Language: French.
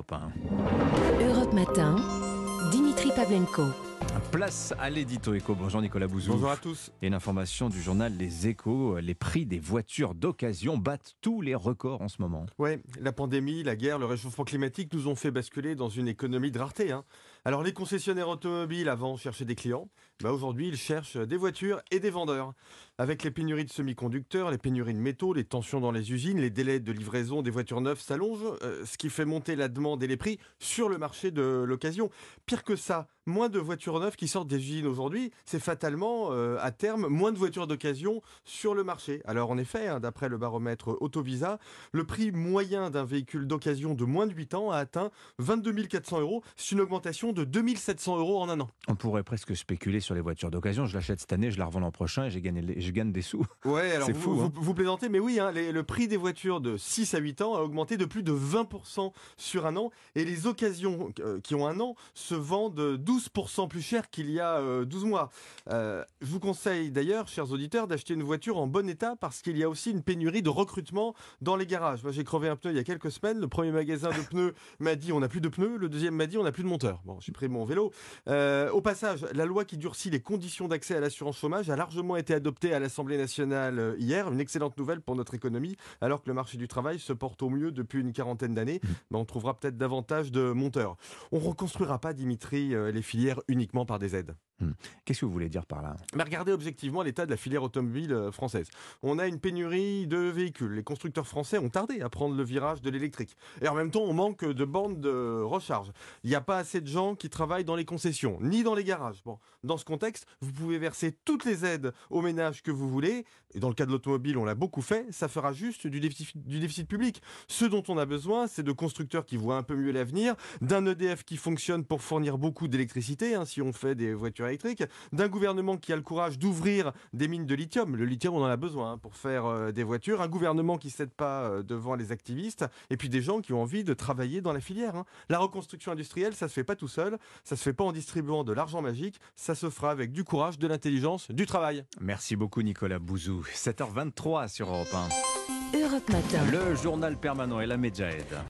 Europe 1. Europe Matin, Dimitri Pavlenko. Place à l'édito éco. Bonjour Nicolas Bouzou. Bonjour à tous. Et une information du journal Les Échos, les prix des voitures d'occasion battent tous les records en ce moment. Ouais, la pandémie, la guerre, le réchauffement climatique nous ont fait basculer dans une économie de rareté. Alors les concessionnaires automobiles avant cherchaient des clients, aujourd'hui ils cherchent des voitures et des vendeurs. Avec les pénuries de semi-conducteurs, les pénuries de métaux, les tensions dans les usines, les délais de livraison des voitures neuves s'allongent, ce qui fait monter la demande et les prix sur le marché de l'occasion. Pire que ça, moins de voitures neuves qui sortent des usines aujourd'hui, c'est fatalement à terme moins de voitures d'occasion sur le marché. Alors en effet, d'après le baromètre Autovisa, le prix moyen d'un véhicule d'occasion de moins de 8 ans a atteint 22 400 €. C'est une augmentation de 2 700 € en un an. On pourrait presque spéculer sur les voitures d'occasion. Je l'achète cette année, je la revends l'an prochain et je gagne des sous. Ouais, alors c'est fou. Vous plaisantez, mais oui, le prix des voitures de 6 à 8 ans a augmenté de plus de 20% sur un an. Et les occasions qui ont un an se vendent 12% plus cher qu'il y a 12 mois. Je vous conseille d'ailleurs, chers auditeurs, d'acheter une voiture en bon état parce qu'il y a aussi une pénurie de recrutement dans les garages. Moi, j'ai crevé un pneu il y a quelques semaines. Le premier magasin de pneus m'a dit on n'a plus de pneus. Le deuxième m'a dit on n'a plus de monteur. Bon, j'ai pris mon vélo. Au passage, la loi qui durcit les conditions d'accès à l'assurance chômage a largement été adoptée à l'Assemblée nationale hier. Une excellente nouvelle pour notre économie, alors que le marché du travail se porte au mieux depuis une quarantaine d'années. On trouvera peut-être davantage de monteurs. On ne reconstruira pas, Dimitri, les filières uniquement par des aides. Qu'est-ce que vous voulez dire par là ? Mais regardez objectivement l'état de la filière automobile française. On a une pénurie de véhicules. Les constructeurs français ont tardé à prendre le virage de l'électrique. Et en même temps, on manque de bornes de recharge. Il n'y a pas assez de gens qui travaillent dans les concessions, ni dans les garages. Bon, dans ce contexte, vous pouvez verser toutes les aides aux ménages que vous voulez. Et dans le cas de l'automobile, on l'a beaucoup fait. Ça fera juste du déficit public. Ce dont on a besoin, c'est de constructeurs qui voient un peu mieux l'avenir, d'un EDF qui fonctionne pour fournir beaucoup d'électricité, si on fait des voitures électriques, d'un gouvernement qui a le courage d'ouvrir des mines de lithium. Le lithium, on en a besoin pour faire des voitures. Un gouvernement qui ne cède pas devant les activistes. Et puis des gens qui ont envie de travailler dans la filière. La reconstruction industrielle, ça ne se fait pas tout seul. Ça ne se fait pas en distribuant de l'argent magique. Ça se fera avec du courage, de l'intelligence, du travail. Merci beaucoup Nicolas Bouzou. 7h23 sur Europe 1. Europe Matin. Le journal permanent et la Medjahed.